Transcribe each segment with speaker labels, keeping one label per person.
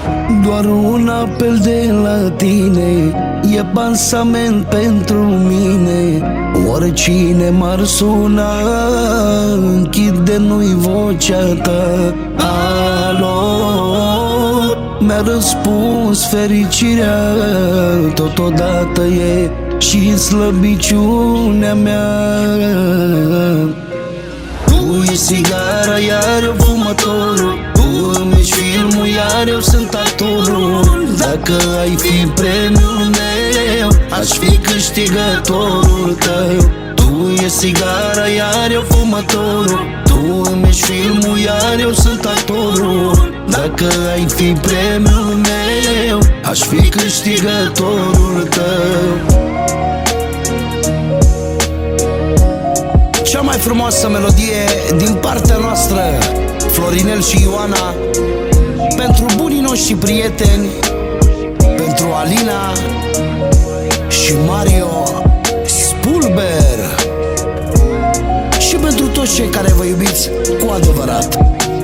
Speaker 1: Doar un apel de la tine e pansament pentru mine. Oricine m-ar suna, închide nu-i vocea ta. Alo, mi-a răspuns fericirea, totodată e și slăbiciunea mea. Tu e sigara, iar eu fumătorul, tu îmi ești filmul, iar eu sunt actorul. Dacă ai fi premiul meu, aș fi câștigătorul tău. Tu e sigara, iar eu fumătorul, tu îmi ești filmul, iar eu sunt actorul. Dacă ai fi premiul meu, aș fi câștigătorul tău. Cea mai frumoasă melodie din partea noastră, Florinel și Ioana, pentru bunii noștri prieteni, pentru Alina și Mario Spulber și pentru toți cei care vă iubiți cu adevărat.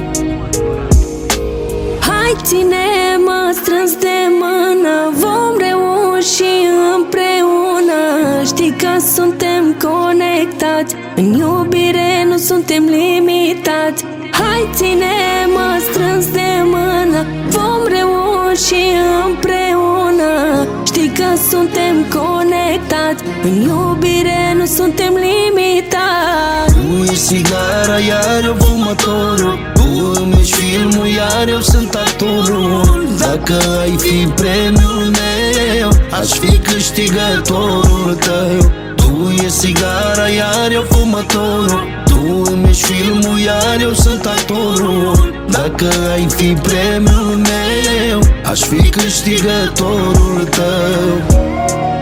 Speaker 2: Hai, ține-mă strâns de mână, vom reuși împreună. Știi că suntem conectați, în iubire nu suntem limitați. Hai, ține-mă strâns de mână, vom reuși împreună. Știi că suntem conectați, în iubire nu suntem limitați.
Speaker 1: Tu e sigara, iar eu fumătorul, tu îmi ești filmul, iar eu sunt actorul. Dacă ai fi premiul meu, aș fi câștigătorul tău. Tu e sigara, iar eu fumătorul, tu îmi ești filmul, iar eu sunt actorul. Dacă ai fi premiul meu, aș fi câștigătorul tău.